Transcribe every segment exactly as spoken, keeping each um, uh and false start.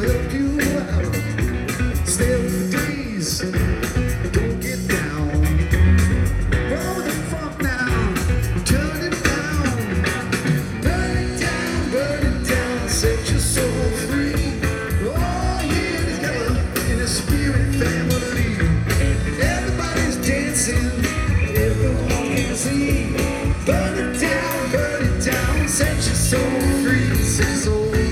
help you out. Stay with the days, don't get down. Roll the funk now, turn it down. Burn it down, burn it down, set your soul free. All here together in a spirit family. Everybody's dancing, everyone can see. Burn it down, burn it down, set your soul free, set your soul free.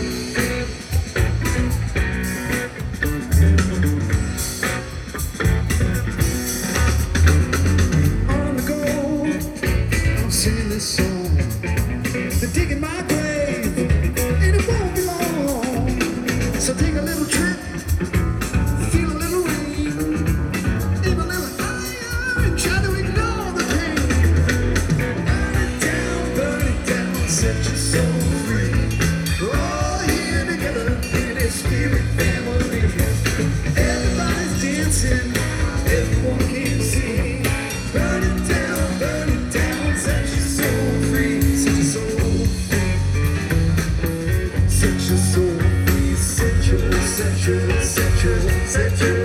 On the go, I'm singing this song. They're digging my grave, and it won't be long. So take a little trip, feel a little rain, aim a little higher, and try to ignore the pain. Burn it down, burn it down, set your soul free. We're all here together in a spirit family. Everybody's dancing, everyone can see. Burn it down, burn it down, set your soul free, set your soul free. Set your soul free, set your, set your, set your, set your